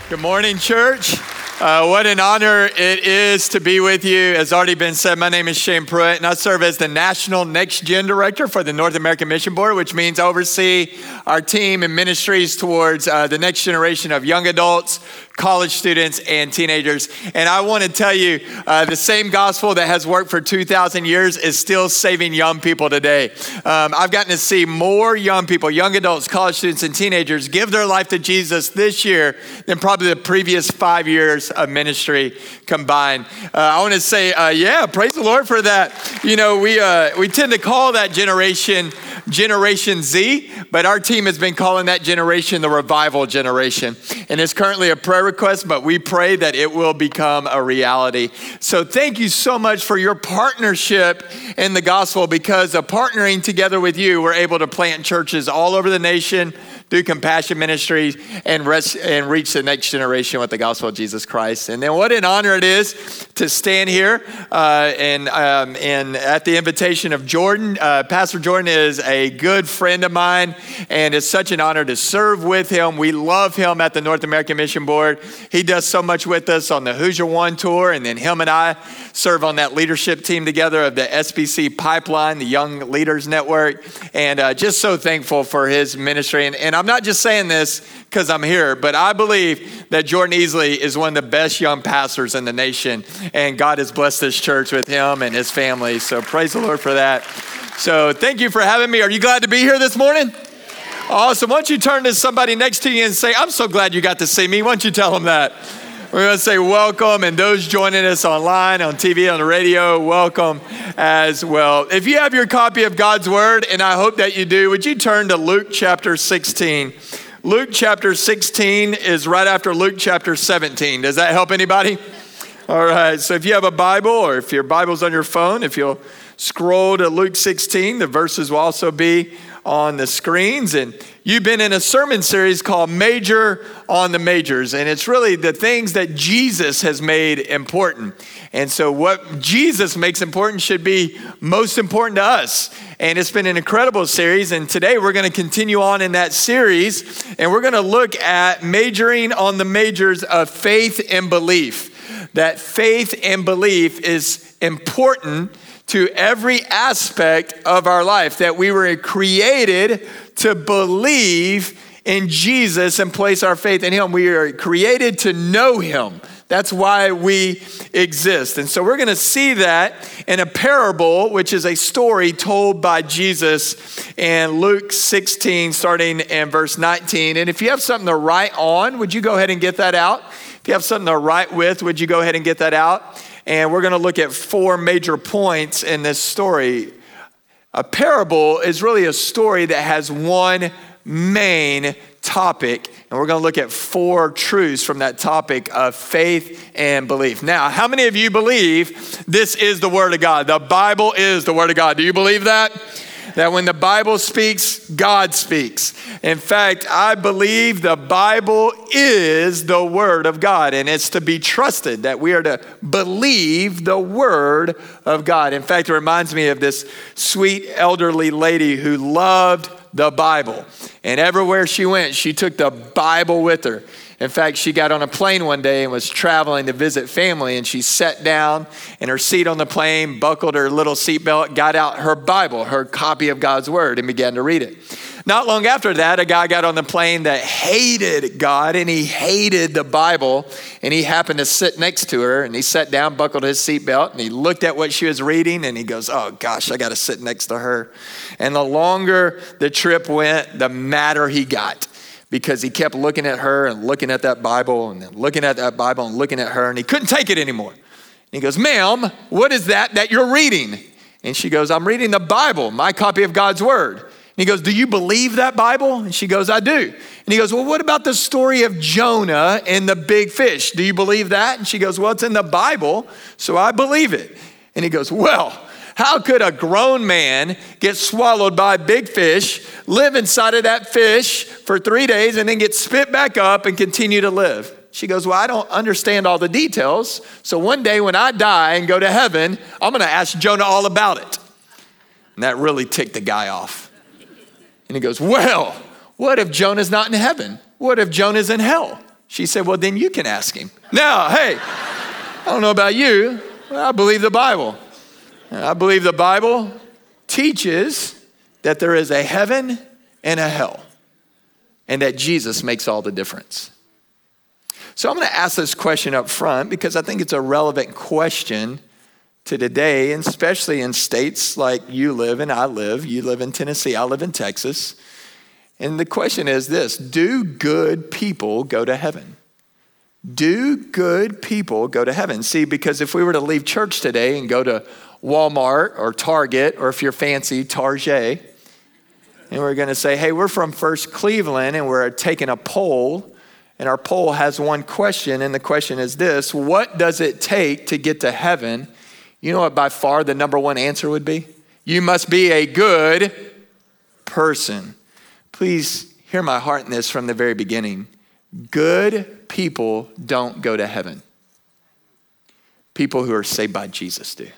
Good morning, church. What an honor it is to be with you. As already been said, my name is Shane Pruitt, and I serve as the National Next Gen Director for the North American Mission Board, which means I oversee our team and ministries towards the next generation of young adults, college students, and teenagers. And I want to tell you, the same gospel that has worked for 2,000 years is still saving young people today. I've gotten to see more young people, young adults, college students, and teenagers give their life to Jesus this year than probably the previous 5 years of ministry combined. I want to say, praise the Lord for that. You know, we tend to call that Generation Z, but our team has been calling that generation the revival generation. And it's currently a prayer request, but we pray that it will become a reality. So thank you so much for your partnership in the gospel, because of partnering together with you, we're able to plant churches all over the nation, do compassion ministries, and reach the next generation with the gospel of Jesus Christ. And then what an honor it is to stand here and at the invitation of Jordan. Pastor Jordan is a good friend of mine, and it's such an honor to serve with him. We love him at the North American Mission Board. He does so much with us on the Hoosier One tour, and then him and I serve on that leadership team together of the SBC Pipeline, the Young Leaders Network, and just so thankful for his ministry. And I'm not just saying this because I'm here, but I believe that Jordan Easley is one of the best young pastors in the nation, and God has blessed this church with him and his family. So praise the Lord for that. So thank you for having me. Are you glad to be here this morning? Awesome. Why don't you turn to somebody next to you and say, I'm so glad you got to see me. Why don't you tell them that? We're going to say welcome, and those joining us online, on TV, on the radio, welcome as well. If you have your copy of God's Word, and I hope that you do, would you turn to Luke chapter 16? Luke chapter 16 is right after Luke chapter 17. Does that help anybody? All right, so if you have a Bible, or if your Bible's on your phone, if you'll scroll to Luke 16, the verses will also be on the screens. And you've been in a sermon series called Major on the Majors, and it's really the things that Jesus has made important. And so what Jesus makes important should be most important to us. And it's been an incredible series, and today we're going to continue on in that series, and we're going to look at majoring on the majors of faith and belief. That faith and belief is important to every aspect of our life, that we were created to believe in Jesus and place our faith in him. We are created to know him. That's why we exist. And so we're going to see that in a parable, which is a story told by Jesus in Luke 16, starting in verse 19. And if you have something to write on, would you go ahead and get that out? If you have something to write with, would you go ahead and get that out? And we're going to look at 4 major points in this story. A parable is really a story that has one main topic, and we're going to look at 4 truths from that topic of faith and belief. Now, how many of you believe this is the Word of God? The Bible is the Word of God. Do you believe that? That when the Bible speaks, God speaks. In fact, I believe the Bible is the Word of God, and it's to be trusted, that we are to believe the Word of God. In fact, it reminds me of this sweet elderly lady who loved the Bible, and everywhere she went, she took the Bible with her. In fact, she got on a plane one day and was traveling to visit family, and she sat down in her seat on the plane, buckled her little seatbelt, got out her Bible, her copy of God's Word, and began to read it. Not long after that, a guy got on the plane that hated God, and he hated the Bible, and he happened to sit next to her, and he sat down, buckled his seatbelt, and he looked at what she was reading, and he goes, oh gosh, I got to sit next to her. And the longer the trip went, the madder he got, because he kept looking at her and looking at that Bible and then looking at that Bible and looking at her, and he couldn't take it anymore. And he goes, ma'am, what is that you're reading? And she goes, I'm reading the Bible, my copy of God's Word. And he goes, do you believe that Bible? And she goes, I do. And he goes, well, what about the story of Jonah and the big fish? Do you believe that? And she goes, well, it's in the Bible, so I believe it. And he goes, well, how could a grown man get swallowed by a big fish, live inside of that fish for 3 days, and then get spit back up and continue to live? She goes, well, I don't understand all the details. So one day when I die and go to heaven, I'm going to ask Jonah all about it. And that really ticked the guy off. And he goes, well, what if Jonah's not in heaven? What if Jonah's in hell? She said, well, then you can ask him. Now, hey, I don't know about you, but I believe the Bible. I believe the Bible teaches that there is a heaven and a hell, and that Jesus makes all the difference. So I'm going to ask this question up front because I think it's a relevant question to today, and especially in states like you live and I live. You live in Tennessee, I live in Texas. And the question is this: do good people go to heaven? Do good people go to heaven? See, because if we were to leave church today and go to Walmart or Target, or if you're fancy, Target, and we're going to say, hey, we're from First Cleveland and we're taking a poll, and our poll has one question, and the question is this: what does it take to get to heaven? You know what by far the number one answer would be? You must be a good person. Please hear my heart in this from the very beginning. Good people don't go to heaven. People who are saved by Jesus do.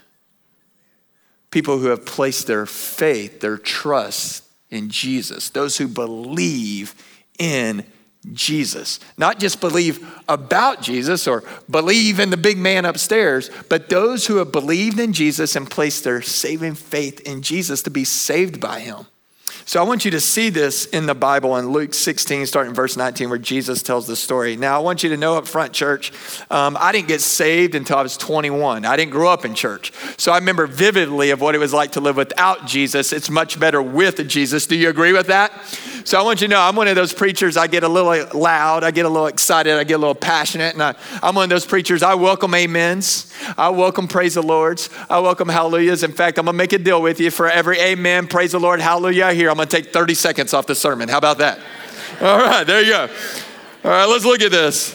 People who have placed their faith, their trust in Jesus. Those who believe in Jesus. Not just believe about Jesus or believe in the big man upstairs, but those who have believed in Jesus and placed their saving faith in Jesus to be saved by him. So I want you to see this in the Bible in Luke 16, starting in verse 19, where Jesus tells the story. Now, I want you to know up front, church, I didn't get saved until I was 21. I didn't grow up in church. So I remember vividly of what it was like to live without Jesus. It's much better with Jesus. Do you agree with that? So I want you to know I'm one of those preachers. I get a little loud. I get a little excited. I get a little passionate. And I'm one of those preachers. I welcome amens. I welcome praise the Lords. I welcome hallelujahs. In fact, I'm going to make a deal with you. For every amen, praise the Lord, hallelujah I hear, I'm going to take 30 seconds off the sermon. How about that? All right, there you go. All right, let's look at this.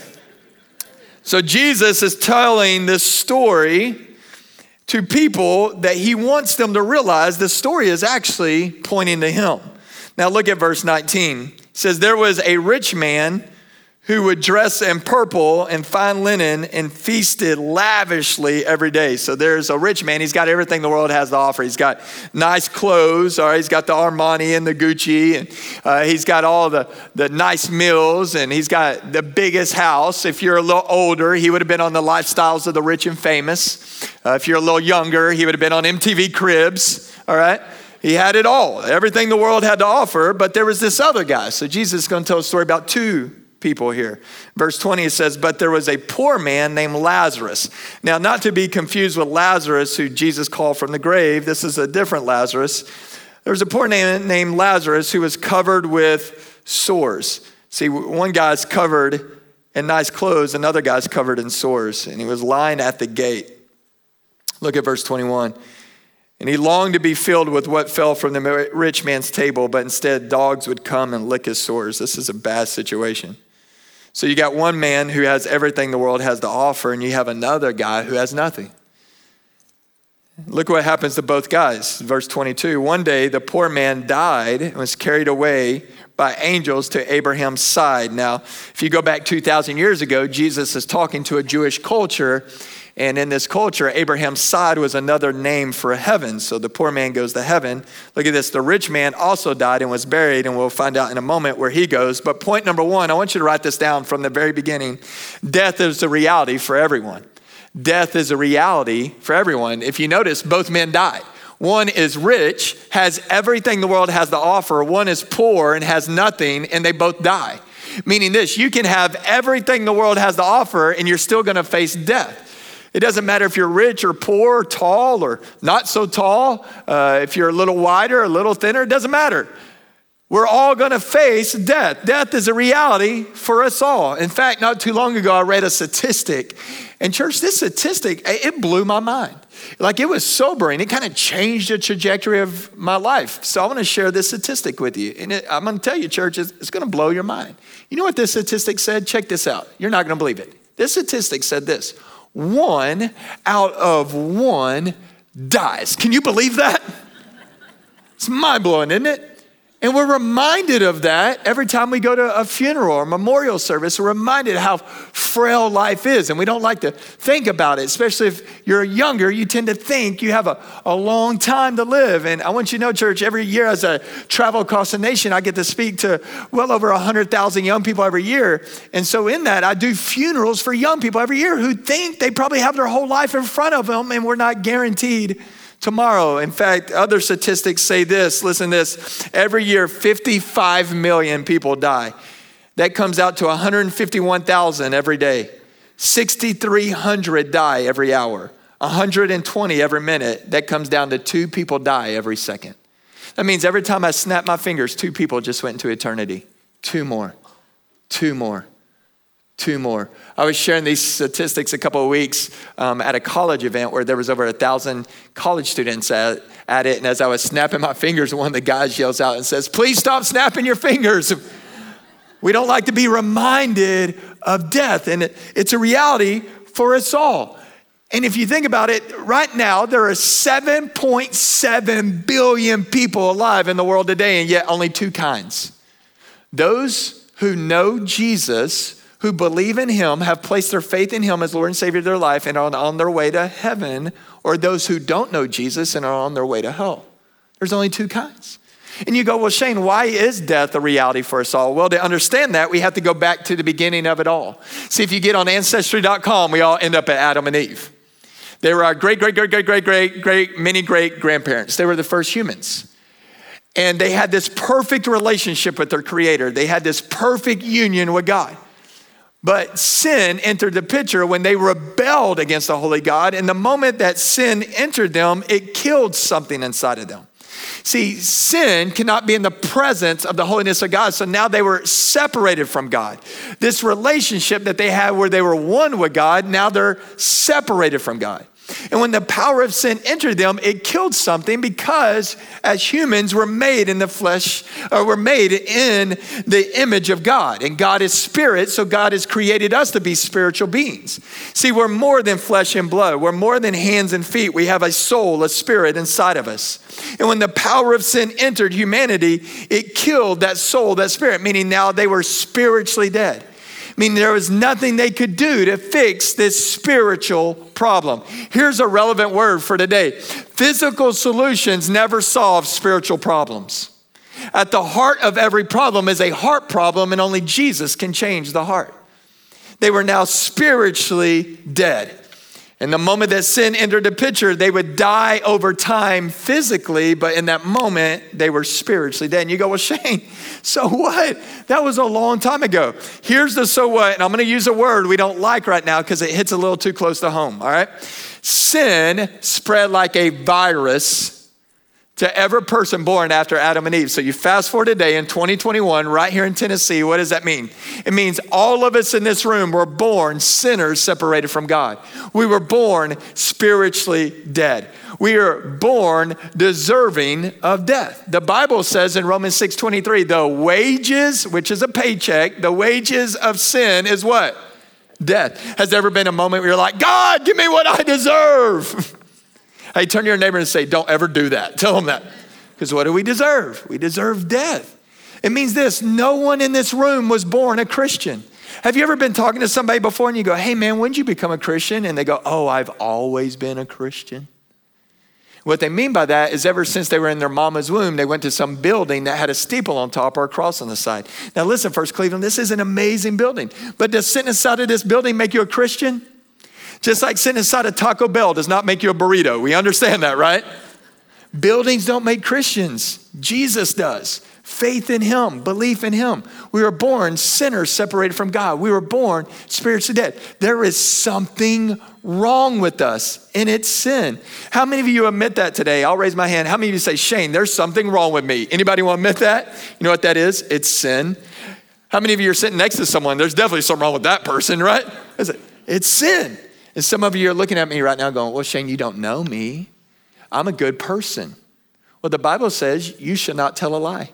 So Jesus is telling this story to people that he wants them to realize the story is actually pointing to him. Now look at verse 19. It says, there was a rich man who would dress in purple and fine linen and feasted lavishly every day. So there's a rich man. He's got everything the world has to offer. He's got nice clothes. All right, he's got the Armani and the Gucci. And he's got all the nice meals. And he's got the biggest house. If you're a little older, he would have been on the Lifestyles of the Rich and Famous. If you're a little younger, he would have been on MTV Cribs. All right. He had it all, everything the world had to offer, but there was this other guy. So Jesus is going to tell a story about two people here. Verse 20, it says, but there was a poor man named Lazarus. Now, not to be confused with Lazarus, who Jesus called from the grave. This is a different Lazarus. There was a poor man named Lazarus who was covered with sores. See, one guy's covered in nice clothes, another guy's covered in sores, and he was lying at the gate. Look at verse 21. And he longed to be filled with what fell from the rich man's table, but instead dogs would come and lick his sores. This is a bad situation. So you got one man who has everything the world has to offer, and you have another guy who has nothing. Look what happens to both guys. Verse 22, one day the poor man died and was carried away by angels to Abraham's side. Now, if you go back 2,000 years ago, Jesus is talking to a Jewish culture. And in this culture, Abraham's side was another name for heaven. So the poor man goes to heaven. Look at this. The rich man also died and was buried. And we'll find out in a moment where he goes. But point number one, I want you to write this down from the very beginning. Death is a reality for everyone. Death is a reality for everyone. If you notice, both men died. One is rich, has everything the world has to offer. One is poor and has nothing, and they both die. Meaning this, you can have everything the world has to offer, and you're still going to face death. It doesn't matter if you're rich or poor, or tall or not so tall, if you're a little wider, a little thinner, it doesn't matter. We're all going to face death. Death is a reality for us all. In fact, not too long ago, I read a statistic. And church, this statistic, it blew my mind. Like, it was sobering. It kind of changed the trajectory of my life. So I want to share this statistic with you. And I'm going to tell you, church, it's going to blow your mind. You know what this statistic said? Check this out. You're not going to believe it. This statistic said this: 1 out of 1 dies. Can you believe that? It's mind-blowing, isn't it? And we're reminded of that every time we go to a funeral or memorial service. We're reminded how frail life is. And we don't like to think about it, especially if you're younger. You tend to think you have a long time to live. And I want you to know, church, every year as I travel across the nation, I get to speak to well over 100,000 young people every year. And so in that, I do funerals for young people every year who think they probably have their whole life in front of them, and we're not guaranteed tomorrow. In fact, other statistics say this, listen to this, every year 55 million people die. That comes out to 151,000 every day. 6,300 die every hour. 120 every minute. That comes down to 2 people die every second. That means every time I snap my fingers, 2 people just went into eternity. 2 more. 2 more. 2 more. I was sharing these statistics a couple of weeks at a college event where there was over 1,000 college students at it. And as I was snapping my fingers, one of the guys yells out and says, "Please stop snapping your fingers." We don't like to be reminded of death. And it's a reality for us all. And if you think about it, right now, there are 7.7 billion people alive in the world today, and yet only 2 kinds. Those who know Jesus, who believe in him, have placed their faith in him as Lord and Savior of their life and are on their way to heaven, or those who don't know Jesus and are on their way to hell. There's only 2 kinds. And you go, well, Shane, why is death a reality for us all? Well, to understand that, we have to go back to the beginning of it all. See, if you get on Ancestry.com, we all end up at Adam and Eve. They were our great grandparents. They were the first humans. And they had this perfect relationship with their creator. They had this perfect union with God. But sin entered the picture when they rebelled against the holy God. And the moment that sin entered them, it killed something inside of them. See, sin cannot be in the presence of the holiness of God. So now they were separated from God. This relationship that they had where they were one with God, now they're separated from God. And when the power of sin entered them, it killed something, because as humans we're made in the flesh, or we're made in the image of God. And God is spirit, so God has created us to be spiritual beings. See, we're more than flesh and blood. We're more than hands and feet. We have a soul, a spirit inside of us. And when the power of sin entered humanity, it killed that soul, that spirit, meaning now they were spiritually dead. Meaning there was nothing they could do to fix this spiritual problem. Here's a relevant word for today. Physical solutions never solve spiritual problems. At the heart of every problem is a heart problem, and only Jesus can change the heart. They were now spiritually dead. And the moment that sin entered the picture, they would die over time physically, but in that moment, they were spiritually dead. And you go, well, Shane, so what? That was a long time ago. Here's the so what, and I'm gonna use a word we don't like right now because it hits a little too close to home, all right? Sin spread like a virus to every person born after Adam and Eve. So you fast forward today in 2021, right here in Tennessee, what does that mean? It means all of us in this room were born sinners separated from God. We were born spiritually dead. We are born deserving of death. The Bible says in Romans 6:23, the wages, which is a paycheck, the wages of sin is what? Death. Has there ever been a moment where you're like, God, give me what I deserve? Hey, turn to your neighbor and say, don't ever do that. Tell them that. Because what do we deserve? We deserve death. It means this: no one in this room was born a Christian. Have you ever been talking to somebody before and you go, hey man, when did you become a Christian? And they go, oh, I've always been a Christian. What they mean by that is ever since they were in their mama's womb, they went to some building that had a steeple on top or a cross on the side. Now listen, First Cleveland, this is an amazing building. But does sitting inside of this building make you a Christian? Just like sitting inside a Taco Bell does not make you a burrito. We understand that, right? Buildings don't make Christians. Jesus does. Faith in him, belief in him. We were born sinners separated from God. We were born spiritually dead. There is something wrong with us, and it's sin. How many of you admit that today? I'll raise my hand. How many of you say, Shane, there's something wrong with me? Anybody want to admit that? You know what that is? It's sin. How many of you are sitting next to someone? There's definitely something wrong with that person, right? It's sin. And some of you are looking at me right now going, well, Shane, you don't know me. I'm a good person. Well, the Bible says you should not tell a lie.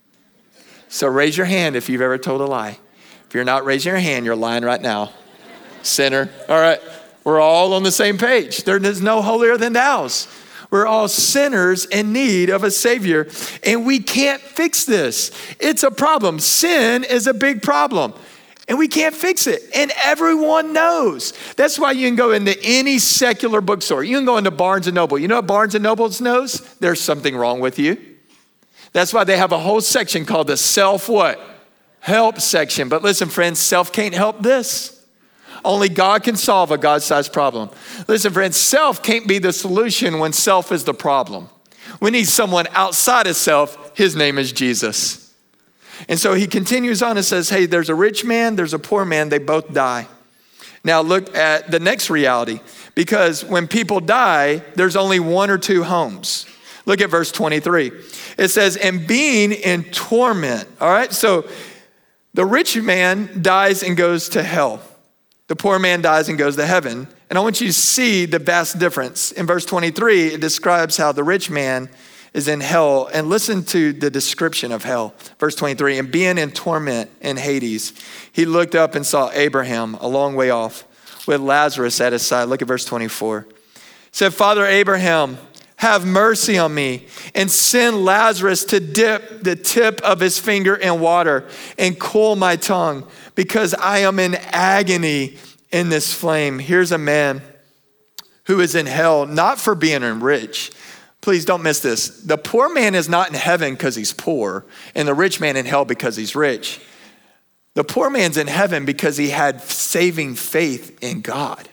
So raise your hand if you've ever told a lie. If you're not raising your hand, you're lying right now. Sinner. All right. We're all on the same page. There is no holier than thou. We're all sinners in need of a Savior, and we can't fix this. It's a problem. Sin is a big problem, and we can't fix it, and everyone knows. That's why you can go into any secular bookstore. You can go into Barnes & Noble. You know what Barnes & Noble knows? There's something wrong with you. That's why they have a whole section called the self what? Help section. But listen, friends, self can't help this. Only God can solve a God-sized problem. Listen, friends, self can't be the solution when self is the problem. We need someone outside of self. His name is Jesus. And so he continues on and says, hey, there's a rich man, there's a poor man, they both die. Now look at the next reality, because when people die, there's only one or two homes. Look at verse 23. It says, and being in torment. All right, so the rich man dies and goes to hell. The poor man dies and goes to heaven. And I want you to see the vast difference. In verse 23, it describes how the rich man is in hell. And listen to the description of hell. Verse 23, and being in torment in Hades, he looked up and saw Abraham a long way off with Lazarus at his side. Look at verse 24. It said, Father Abraham, have mercy on me and send Lazarus to dip the tip of his finger in water and cool my tongue, because I am in agony in this flame. Here's a man who is in hell, not for being rich. Please don't miss this. The poor man is not in heaven because he's poor, and the rich man in hell because he's rich. The poor man's in heaven because he had saving faith in God.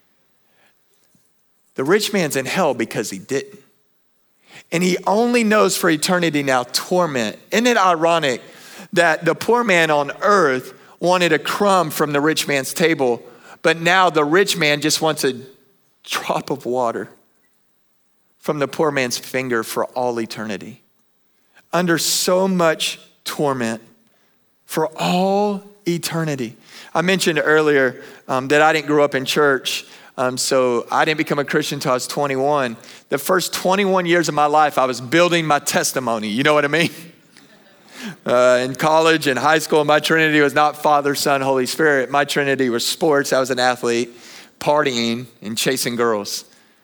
The rich man's in hell because he didn't. And he only knows for eternity now torment. Isn't it ironic that the poor man on earth wanted a crumb from the rich man's table, but now the rich man just wants a drop of water from the poor man's finger for all eternity? Under so much torment for all eternity. I mentioned earlier that I didn't grow up in church. So I didn't become a Christian until I was 21. The first 21 years of my life, I was building my testimony. You know what I mean? In college and high school, my Trinity was not Father, Son, Holy Spirit. My Trinity was sports. I was an athlete, partying, and chasing girls.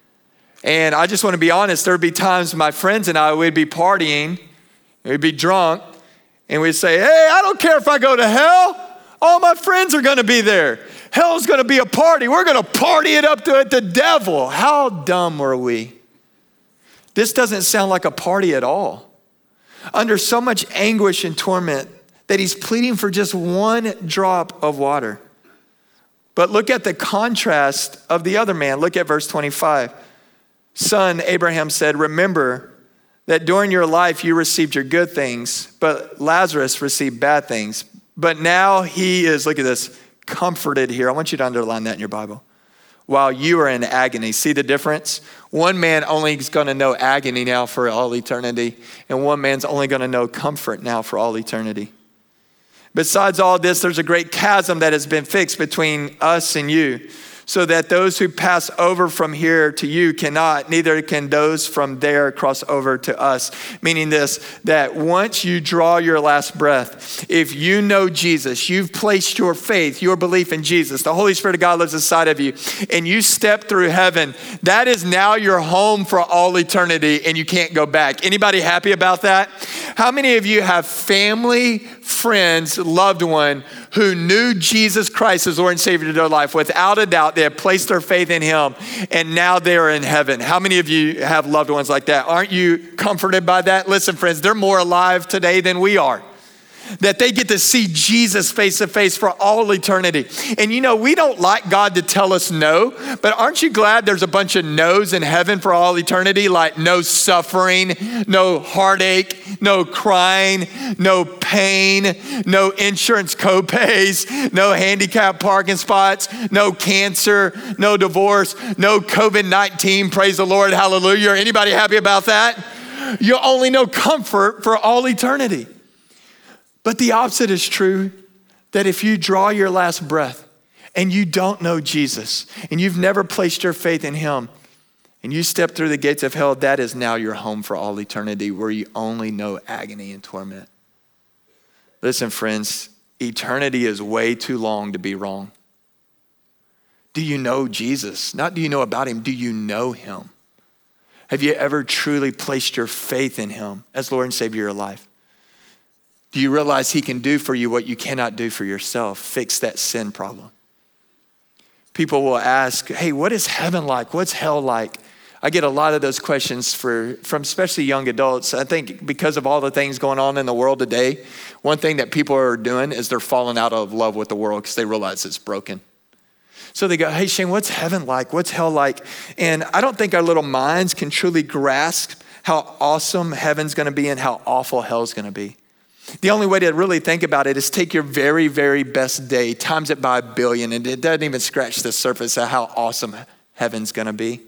And I just want to be honest, there would be times my friends and I would be partying, we'd be drunk, and we'd say, hey, I don't care if I go to hell. All my friends are going to be there. Hell's going to be a party. We're going to party it up to the devil. How dumb were we? This doesn't sound like a party at all. Under so much anguish and torment that he's pleading for just one drop of water. But look at the contrast of the other man. Look at verse 25. Son, Abraham said, remember that during your life you received your good things, but Lazarus received bad things. But now he is, look at this, comforted here. I want you to underline that in your Bible. While you are in agony. See the difference? One man only is going to know agony now for all eternity, and one man's only going to know comfort now for all eternity. Besides all this, there's a great chasm that has been fixed between us and you, so that those who pass over from here to you cannot, neither can those from there cross over to us. Meaning this, that once you draw your last breath, if you know Jesus, you've placed your faith, your belief in Jesus, the Holy Spirit of God lives inside of you, and you step through heaven, that is now your home for all eternity, and you can't go back. Anybody happy about that? How many of you have family, friends, loved one who knew Jesus Christ as Lord and Savior of their life? Without a doubt, they have placed their faith in him, and now they're in heaven. How many of you have loved ones like that? Aren't you comforted by that? Listen, friends, they're more alive today than we are. That they get to see Jesus face to face for all eternity. And you know, we don't like God to tell us no, but aren't you glad there's a bunch of no's in heaven for all eternity? Like no suffering, no heartache, no crying, no pain, no insurance copays, no handicap parking spots, no cancer, no divorce, no COVID-19, praise the Lord, hallelujah. Anybody happy about that? You only know comfort for all eternity. But the opposite is true, that if you draw your last breath and you don't know Jesus and you've never placed your faith in him and you step through the gates of hell, that is now your home for all eternity, where you only know agony and torment. Listen, friends, eternity is way too long to be wrong. Do you know Jesus? Not do you know about him, do you know him? Have you ever truly placed your faith in him as Lord and Savior of your life? Do you realize he can do for you what you cannot do for yourself? Fix that sin problem. People will ask, hey, what is heaven like? What's hell like? I get a lot of those questions from especially young adults. I think because of all the things going on in the world today, one thing that people are doing is they're falling out of love with the world because they realize it's broken. So they go, hey, Shane, what's heaven like? What's hell like? And I don't think our little minds can truly grasp how awesome heaven's going to be and how awful hell's going to be. The only way to really think about it is take your very, very best day, times it by 1 billion, and it doesn't even scratch the surface of how awesome heaven's going to be.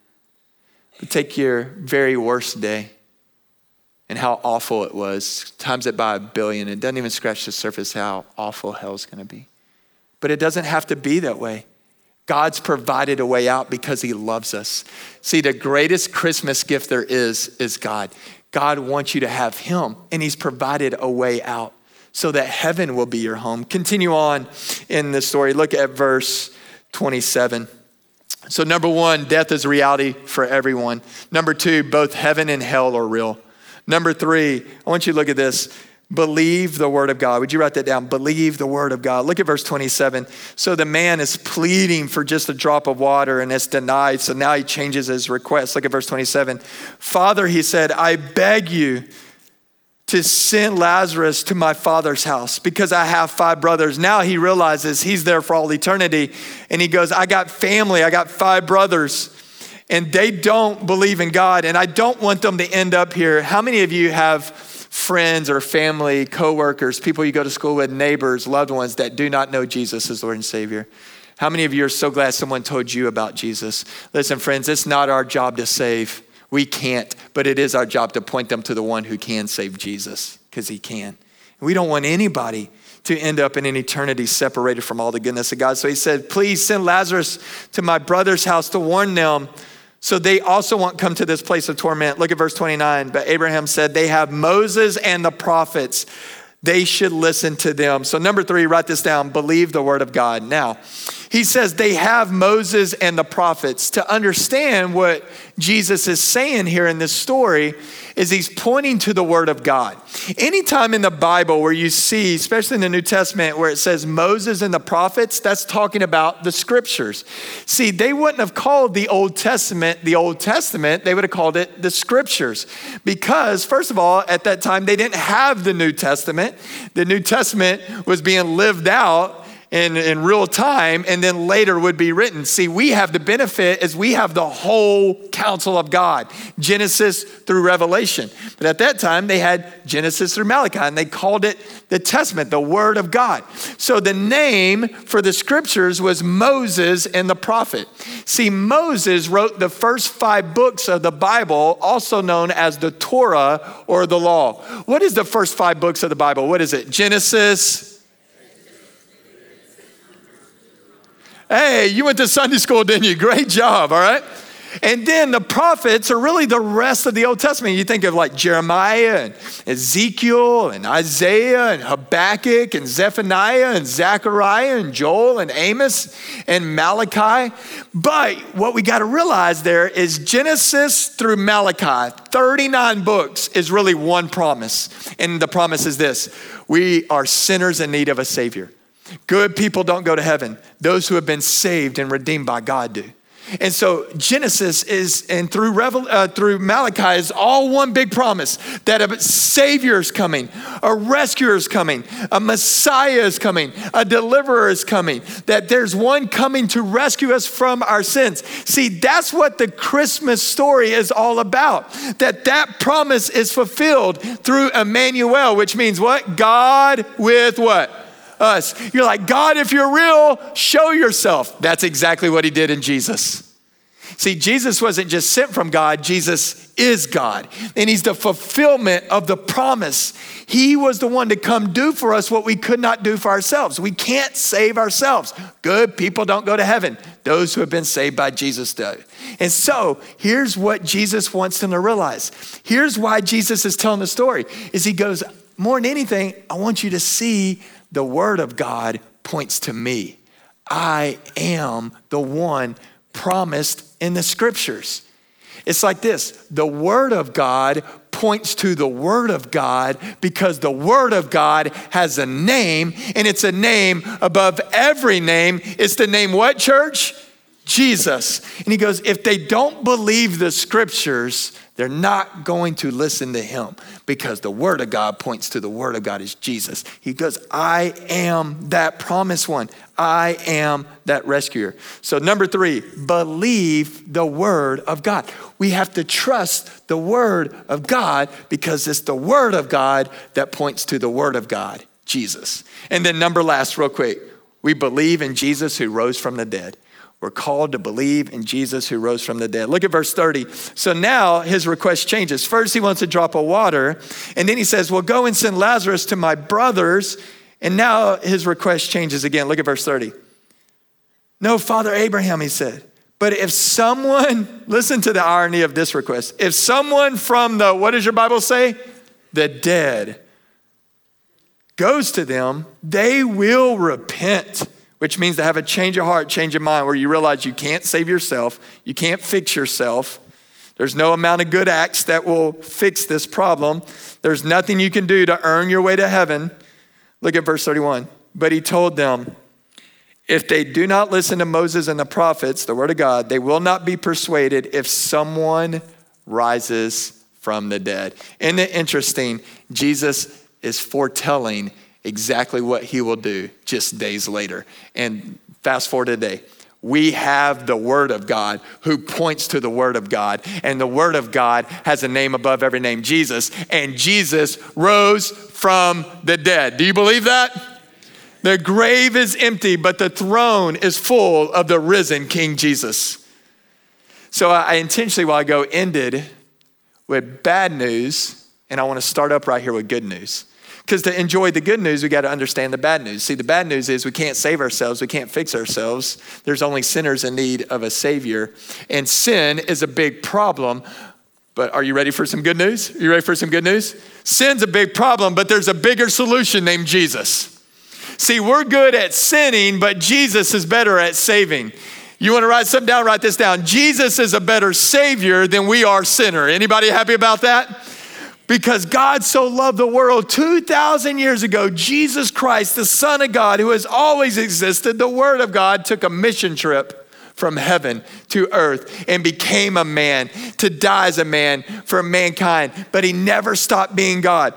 But take your very worst day and how awful it was, times it by 1 billion. It doesn't even scratch the surface how awful hell's going to be. But it doesn't have to be that way. God's provided a way out because he loves us. See, the greatest Christmas gift there is God. God wants you to have him, and he's provided a way out so that heaven will be your home. Continue on in the story. Look at verse 27. So number one, death is reality for everyone. Number two, both heaven and hell are real. Number three, I want you to look at this. Believe the word of God. Would you write that down? Believe the word of God. Look at verse 27. So the man is pleading for just a drop of water and it's denied. So now he changes his request. Look at verse 27. Father, he said, I beg you to send Lazarus to my father's house because I have 5 brothers. Now he realizes he's there for all eternity. And he goes, I got family. I got 5 brothers and they don't believe in God. And I don't want them to end up here. How many of you have friends or family, coworkers, people you go to school with, neighbors, loved ones that do not know Jesus as Lord and Savior? How many of you are so glad someone told you about Jesus? Listen, friends, it's not our job to save. We can't, but it is our job to point them to the one who can save, Jesus, because he can. We don't want anybody to end up in an eternity separated from all the goodness of God. So he said, please send Lazarus to my brother's house to warn them so they also won't come to this place of torment. Look at verse 29. But Abraham said, they have Moses and the prophets. They should listen to them. So number 3, write this down. Believe the word of God. Now, he says they have Moses and the prophets. To understand what Jesus is saying here in this story is he's pointing to the word of God. Anytime in the Bible where you see, especially in the New Testament, where it says Moses and the prophets, that's talking about the scriptures. See, they wouldn't have called the Old Testament, they would have called it the scriptures. Because first of all, at that time, they didn't have the New Testament. The New Testament was being lived out in real time and then later would be written. See, we have the benefit as we have the whole counsel of God, Genesis through Revelation. But at that time, they had Genesis through Malachi and they called it the Testament, the word of God. So the name for the scriptures was Moses and the prophet. See, Moses wrote the first 5 books of the Bible, also known as the Torah or the law. What is the first 5 books of the Bible? What is it? Genesis. Hey, you went to Sunday school, didn't you? Great job, all right? And then the prophets are really the rest of the Old Testament. You think of like Jeremiah and Ezekiel and Isaiah and Habakkuk and Zephaniah and Zechariah and Joel and Amos and Malachi. But what we got to realize there is Genesis through Malachi, 39 books is really one promise. And the promise is this: we are sinners in need of a Savior. Good people don't go to heaven. Those who have been saved and redeemed by God do. And so Genesis is, and through Malachi is all one big promise that a Savior is coming, a rescuer is coming, a Messiah is coming, a deliverer is coming, that there's one coming to rescue us from our sins. See, that's what the Christmas story is all about, that promise is fulfilled through Emmanuel, which means what? God with what? Us. You're like, God, if you're real, show yourself. That's exactly what he did in Jesus. See, Jesus wasn't just sent from God. Jesus is God. And he's the fulfillment of the promise. He was the one to come do for us what we could not do for ourselves. We can't save ourselves. Good people don't go to heaven. Those who have been saved by Jesus do. And so here's what Jesus wants them to realize. Here's why Jesus is telling the story, is he goes, more than anything, I want you to see the word of God points to me. I am the one promised in the scriptures. It's like this. The Word of God points to the Word of God because the Word of God has a name, and it's a name above every name. It's the name what, church? Jesus. And he goes, if they don't believe the scriptures, they're not going to listen to him because the Word of God points to the Word of God is Jesus. He goes, I am that promised one. I am that rescuer. So number 3, believe the Word of God. We have to trust the Word of God because it's the Word of God that points to the Word of God, Jesus. And then number last, real quick, we believe in Jesus who rose from the dead. We're called to believe in Jesus who rose from the dead. Look at verse 30. So now his request changes. First, he wants a drop of water. And then he says, well, go and send Lazarus to my brothers. And now his request changes again. Look at verse 30. No, Father Abraham, he said. But if someone, listen to the irony of this request. If someone from the, what does your Bible say? The dead goes to them, they will repent. Which means to have a change of heart, change of mind, where you realize you can't save yourself. You can't fix yourself. There's no amount of good acts that will fix this problem. There's nothing you can do to earn your way to heaven. Look at verse 31. But he told them, if they do not listen to Moses and the prophets, the word of God, they will not be persuaded if someone rises from the dead. Isn't it interesting? Jesus is foretelling exactly what he will do just days later. And fast forward today. We have the Word of God who points to the Word of God. And the Word of God has a name above every name, Jesus. And Jesus rose from the dead. Do you believe that? The grave is empty, but the throne is full of the risen King Jesus. So I intentionally, while I go, ended with bad news. And I want to start up right here with good news. Because to enjoy the good news, we got to understand the bad news. See, the bad news is we can't save ourselves. We can't fix ourselves. There's only sinners in need of a Savior. And sin is a big problem. But are you ready for some good news? Are you ready for some good news? Sin's a big problem, but there's a bigger solution named Jesus. See, we're good at sinning, but Jesus is better at saving. You want to write something down? Write this down. Jesus is a better Savior than we are sinner. Anybody happy about that? Because God so loved the world 2,000 years ago, Jesus Christ, the Son of God, who has always existed, the Word of God, took a mission trip from heaven to earth and became a man to die as a man for mankind. But he never stopped being God,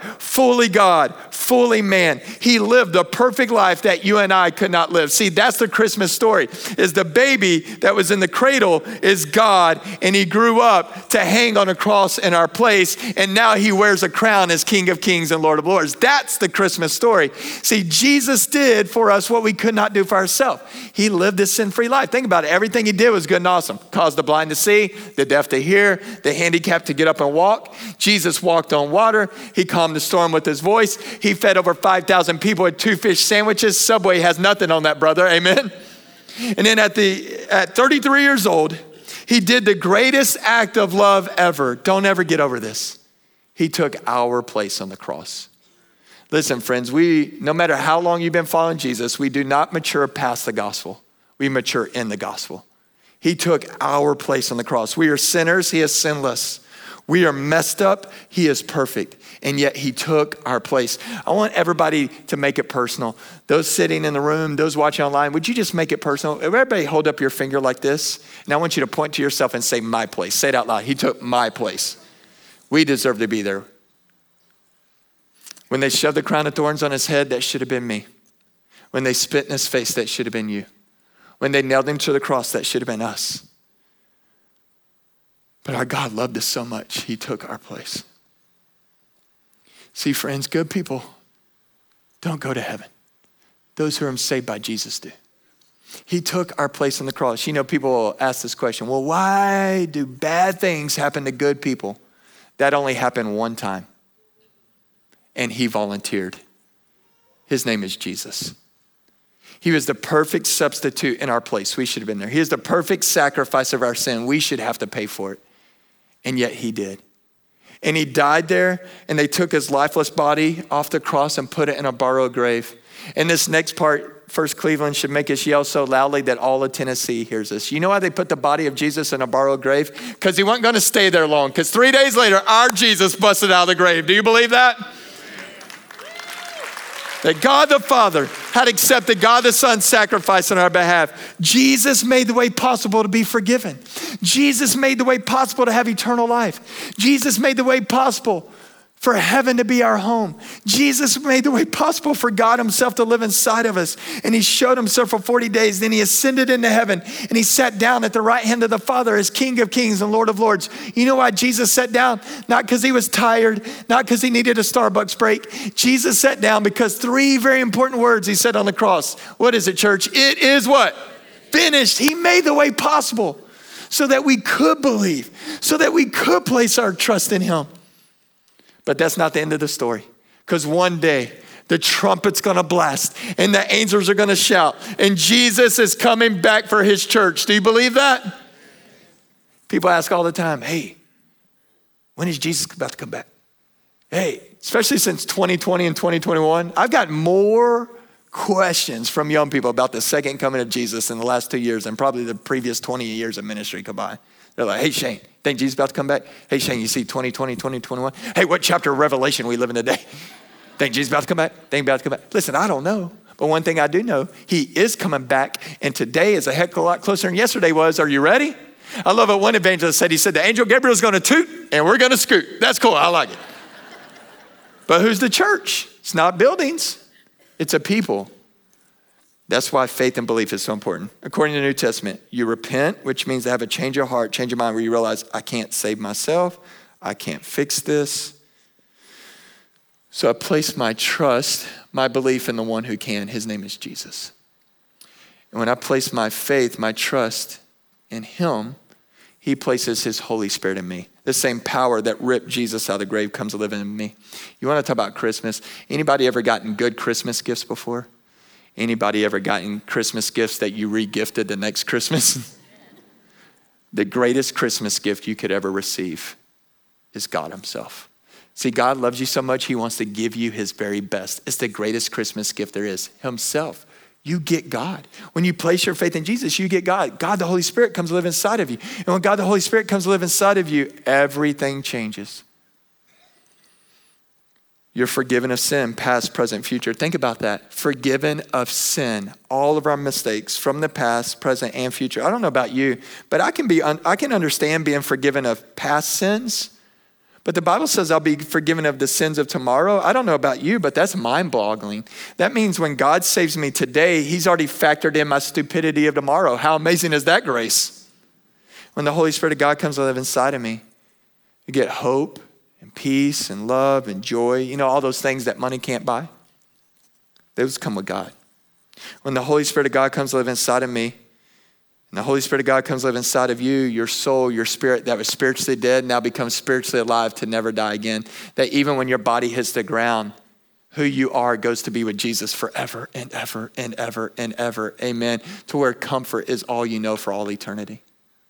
fully man. He lived the perfect life that you and I could not live. See, that's the Christmas story, is the baby that was in the cradle is God, and he grew up to hang on a cross in our place, and now he wears a crown as King of Kings and Lord of Lords. That's the Christmas story. See, Jesus did for us what we could not do for ourselves. He lived a sin-free life. Think about it. Everything he did was good and awesome. Caused the blind to see, the deaf to hear, the handicapped to get up and walk. Jesus walked on water. He calmed the storm with his voice. He fed over 5,000 people with 2 fish sandwiches. Subway has nothing on that, brother. Amen. And then at 33 years old, he did the greatest act of love ever. Don't ever get over this. He took our place on the cross. Listen, friends, no matter how long you've been following Jesus, we do not mature past the gospel. We mature in the gospel. He took our place on the cross. We are sinners. He is sinless. We are messed up. He is perfect. And yet he took our place. I want everybody to make it personal. Those sitting in the room, those watching online, would you just make it personal? Everybody hold up your finger like this. And I want you to point to yourself and say, my place. Say it out loud. He took my place. We deserve to be there. When they shoved the crown of thorns on his head, that should have been me. When they spit in his face, that should have been you. When they nailed him to the cross, that should have been us. But our God loved us so much, he took our place. See, friends, good people don't go to heaven. Those who are saved by Jesus do. He took our place on the cross. You know, people will ask this question, well, why do bad things happen to good people? That only happened one time. And he volunteered. His name is Jesus. He was the perfect substitute in our place. We should have been there. He is the perfect sacrifice of our sin. We should have to pay for it. And yet he did. And he died there, and they took his lifeless body off the cross and put it in a borrowed grave. And this next part First Cleveland should make us yell so loudly that all of Tennessee hears us. You know why they put the body of Jesus in a borrowed grave? Because he wasn't going to stay there long. Because 3 days later, our Jesus busted out of the grave. Do you believe that? That God the Father had accepted God the Son's sacrifice on our behalf. Jesus made the way possible to be forgiven. Jesus made the way possible to have eternal life. Jesus made the way possible for heaven to be our home. Jesus made the way possible for God himself to live inside of us. And he showed himself for 40 days. Then he ascended into heaven and he sat down at the right hand of the Father as King of Kings and Lord of Lords. You know why Jesus sat down? Not because he was tired, not because he needed a Starbucks break. Jesus sat down because 3 very important words he said on the cross. What is it, church? It is what? Finished. He made the way possible so that we could believe, so that we could place our trust in him. But that's not the end of the story, because one day the trumpet's gonna blast and the angels are gonna shout and Jesus is coming back for his church. Do you believe that? People ask all the time, hey, when is Jesus about to come back? Hey, especially since 2020 and 2021, I've got more questions from young people about the second coming of Jesus in the last 2 years than probably the previous 20 years of ministry combined. They're like, hey, Shane, think Jesus is about to come back? Hey, Shane, you see 2020, 2021? Hey, what chapter of Revelation we live in today? Think Jesus is about to come back? Think about to come back? Listen, I don't know. But one thing I do know, he is coming back. And today is a heck of a lot closer than yesterday was. Are you ready? I love what one evangelist said. He said, the angel Gabriel is going to toot and we're going to scoot. That's cool. I like it. But who's the church? It's not buildings. It's a people. That's why faith and belief is so important. According to the New Testament, you repent, which means to have a change of heart, change of mind, where you realize I can't save myself. I can't fix this. So I place my trust, my belief in the one who can. His name is Jesus. And when I place my faith, my trust in him, he places his Holy Spirit in me. The same power that ripped Jesus out of the grave comes to live in me. You want to talk about Christmas? Anybody ever gotten good Christmas gifts before? Anybody ever gotten Christmas gifts that you re-gifted the next Christmas? The greatest Christmas gift you could ever receive is God himself. See, God loves you so much, he wants to give you his very best. It's the greatest Christmas gift there is, himself. You get God. When you place your faith in Jesus, you get God. God, the Holy Spirit, comes to live inside of you. And when God, the Holy Spirit, comes to live inside of you, everything changes. You're forgiven of sin, past, present, future. Think about that. Forgiven of sin. All of our mistakes from the past, present, and future. I don't know about you, but I can understand being forgiven of past sins. But the Bible says I'll be forgiven of the sins of tomorrow. I don't know about you, but that's mind-boggling. That means when God saves me today, he's already factored in my stupidity of tomorrow. How amazing is that grace? When the Holy Spirit of God comes to live inside of me, you get hope and peace and love and joy. You know, all those things that money can't buy. Those come with God. When the Holy Spirit of God comes to live inside of me, and the Holy Spirit of God comes to live inside of you, your soul, your spirit that was spiritually dead now becomes spiritually alive to never die again. That even when your body hits the ground, who you are goes to be with Jesus forever and ever and ever and ever. Amen. To where comfort is all you know for all eternity.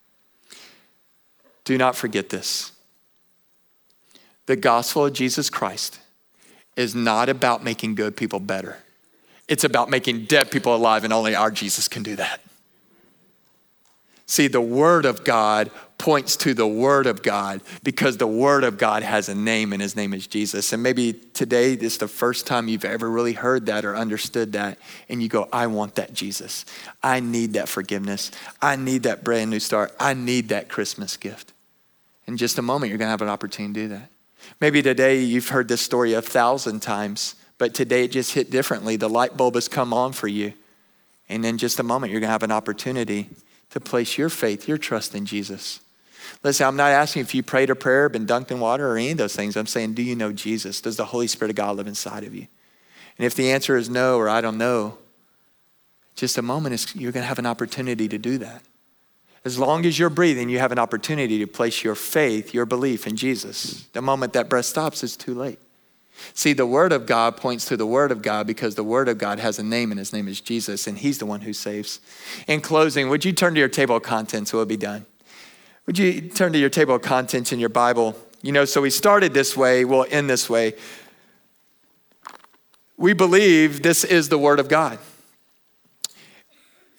Do not forget this. The gospel of Jesus Christ is not about making good people better. It's about making dead people alive, and only our Jesus can do that. See, the word of God points to the word of God because the word of God has a name, and his name is Jesus. And maybe today is the first time you've ever really heard that or understood that. And you go, I want that Jesus. I need that forgiveness. I need that brand new start. I need that Christmas gift. In just a moment, you're going to have an opportunity to do that. Maybe today you've heard this story 1,000 times, but today it just hit differently. The light bulb has come on for you. And in just a moment, you're going to have an opportunity to place your faith, your trust in Jesus. Listen, I'm not asking if you prayed a prayer, been dunked in water, or any of those things. I'm saying, do you know Jesus? Does the Holy Spirit of God live inside of you? And if the answer is no, or I don't know, just a moment, you're going to have an opportunity to do that. As long as you're breathing, you have an opportunity to place your faith, your belief in Jesus. The moment that breath stops, it's too late. See, the word of God points to the word of God because the word of God has a name, and his name is Jesus, and he's the one who saves. In closing, would you turn to your table of contents? We'll be done. Would you turn to your table of contents in your Bible? You know, so we started this way, we'll end this way. We believe this is the word of God.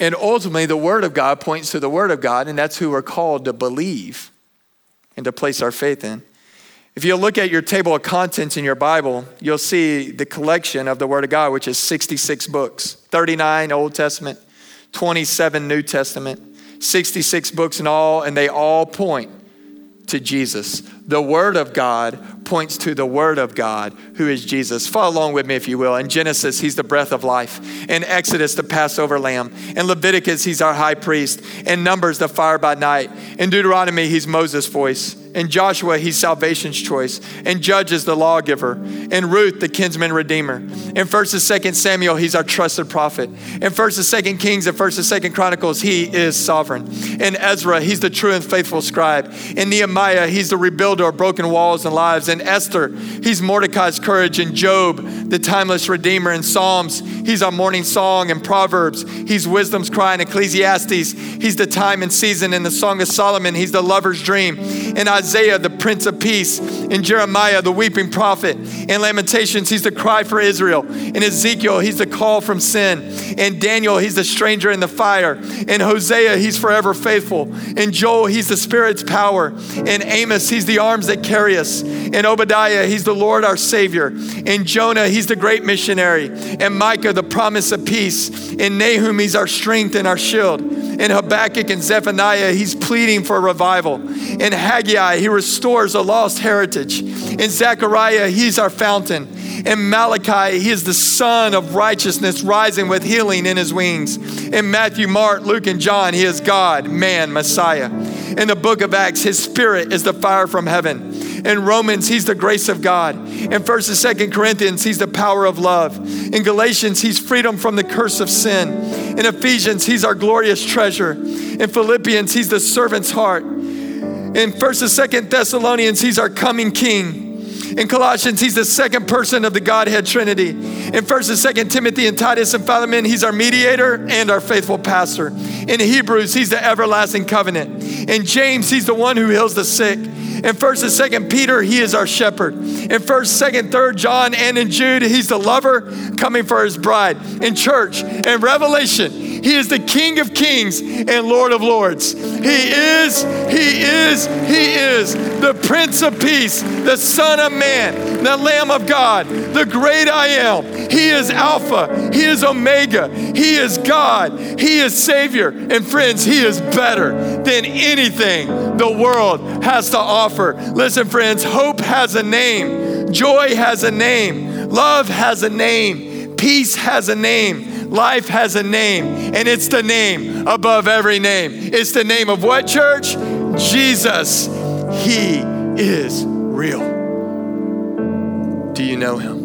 And ultimately, the Word of God points to the Word of God, and that's who we're called to believe and to place our faith in. If you look at your table of contents in your Bible, you'll see the collection of the Word of God, which is 66 books, 39 Old Testament, 27 New Testament, 66 books in all, and they all point to Jesus. The Word of God points to the Word of God, who is Jesus. Follow along with me, if you will. In Genesis, he's the breath of life. In Exodus, the Passover lamb. In Leviticus, he's our high priest. In Numbers, the fire by night. In Deuteronomy, he's Moses' voice. In Joshua, he's salvation's choice. In Judges, the lawgiver. In Ruth, the kinsman redeemer. In 1st and 2nd Samuel, he's our trusted prophet. In 1st and 2nd Kings and 1st and 2nd Chronicles, he is sovereign. In Ezra, he's the true and faithful scribe. In Nehemiah, he's the rebuilder of broken walls and lives. In Esther, he's Mordecai's courage. In Job, the timeless redeemer. In Psalms, he's our morning song. In Proverbs, he's wisdom's cry. In Ecclesiastes, he's the time and season. In the Song of Solomon, he's the lover's dream. In Isaiah, the Prince of Peace. In Jeremiah, the weeping prophet. In Lamentations, he's the cry for Israel. In Ezekiel, he's the call from sin. In Daniel, he's the stranger in the fire. In Hosea, he's forever faithful. In Joel, he's the Spirit's power. In Amos, he's the arms that carry us. In Obadiah, he's the Lord our Savior. In Jonah, he's the great missionary. In Micah, the promise of peace. In Nahum, he's our strength and our shield. In Habakkuk and Zephaniah, he's pleading for revival. In Haggai, he restores a lost heritage. In Zechariah, he's our fountain. In Malachi, he is the Son of righteousness rising with healing in his wings. In Matthew, Mark, Luke, and John, he is God, man, Messiah. In the book of Acts, his Spirit is the fire from heaven. In Romans, he's the grace of God. In 1st and 2nd Corinthians, he's the power of love. In Galatians, he's freedom from the curse of sin. In Ephesians, he's our glorious treasure. In Philippians, he's the servant's heart. In 1st and 2nd Thessalonians, he's our coming King. In Colossians, he's the second person of the Godhead Trinity. In 1st and 2nd Timothy and Titus and Philemon, he's our mediator and our faithful pastor. In Hebrews, he's the everlasting covenant. In James, he's the one who heals the sick. In 1st and 2nd Peter, he is our shepherd. In 1st, 2nd, 3rd John, and in Jude, he's the lover coming for his bride. In church and Revelation, he is the King of kings and Lord of lords. He is the Prince of Peace, the Son of Man, the Lamb of God, the great I am. He is Alpha, he is Omega, he is God, he is Savior. And friends, he is better than anything the world has to offer. Listen, friends, hope has a name, joy has a name, love has a name, peace has a name, life has a name, and it's the name above every name. It's the name of what, church? Jesus. He is real. Do you know him?